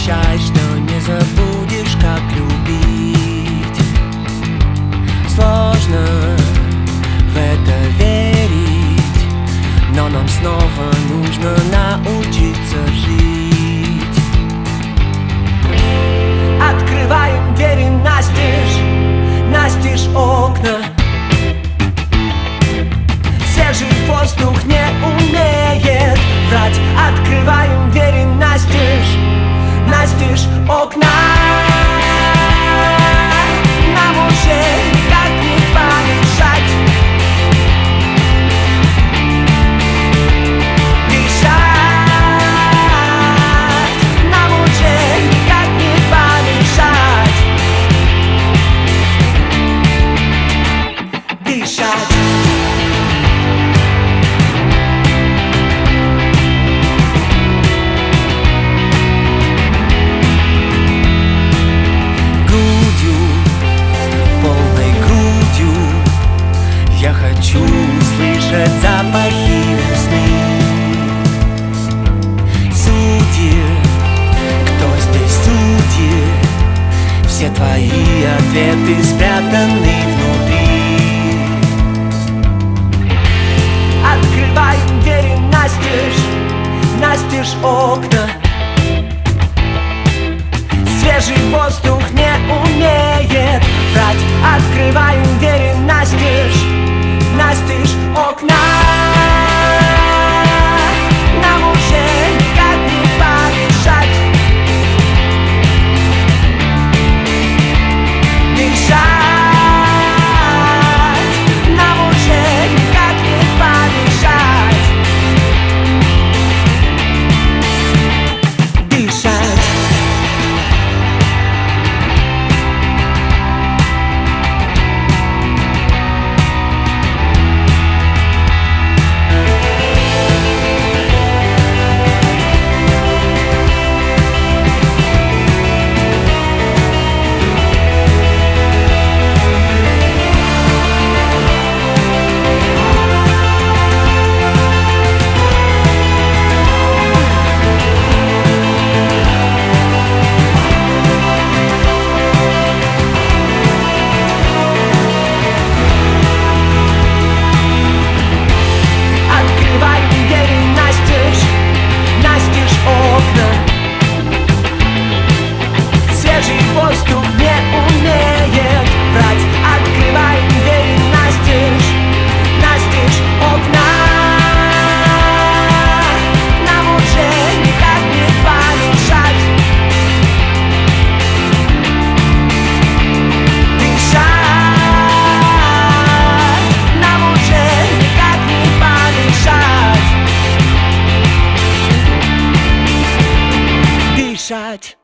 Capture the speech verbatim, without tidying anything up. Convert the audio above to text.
Обещай, что не забудешь, как любить. Сложно в это верить, но нам снова нужно научиться жить. Открываем двери настежь, настежь окна. Свежий воздух не умеет врать. Открываем двери настежь, настежь окна. Нам уже никак не помешать дышать. Нам уже никак не помешать дышать. Я хочу услышать запахи весны. Судит, кто здесь судит? Все твои ответы спрятаны внутри. Открываем двери настежь, настежь окна. Свежий воздух не умеет врать. Открываем двери настежь, настежь окна. Нам уже никак не помешать дышать. Нам уже никак не помешать дышать. Воздух не умеет врать. Открываем двери настежь, настежь окна. Нам уже никак не помешать дышать. Нам уже никак не помешать дышать.